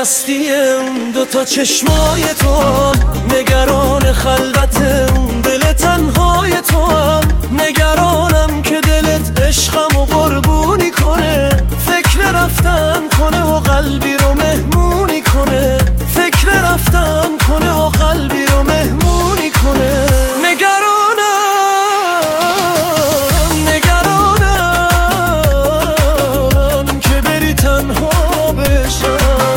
هستی اون دوتا چشمای تو هم، نگران خلوت اون دل تنهای تو هم، نگرانم که دلت عشقم و قربونی کنه، فکر رفتن کنه و قلبی رو مهمونی کنه، فکر رفتن کنه و قلبی رو مهمونی کنه. نگرانم که بری تنها بشم،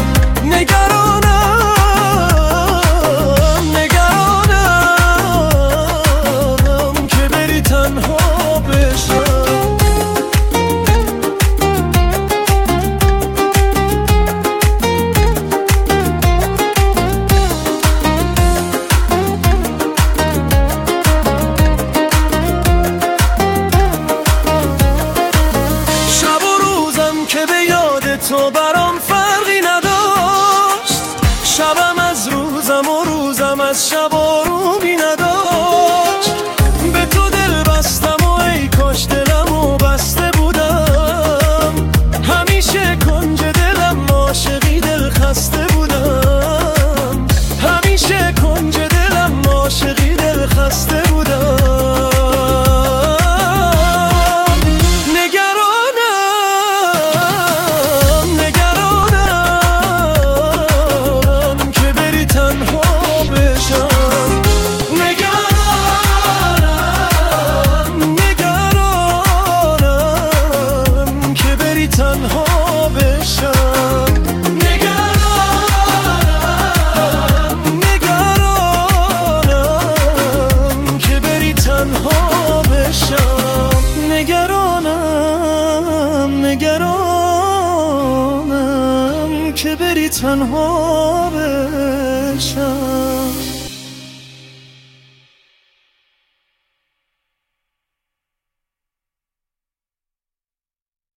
نگرانم که بری تنها بشم. تو برام فرقی نداشت، شبم از روزم و روزم از شب آرومی نداشت، به تو دل بستم و ای کاش دلمو بسته بودم، همیشه کنج دلم عاشقی دل خسته بودم، همیشه کنج دلم عاشقی دل خسته بودم. تنها بشم، نگرانم که بری تنها بشم، نگرانم که بری تنها بشم.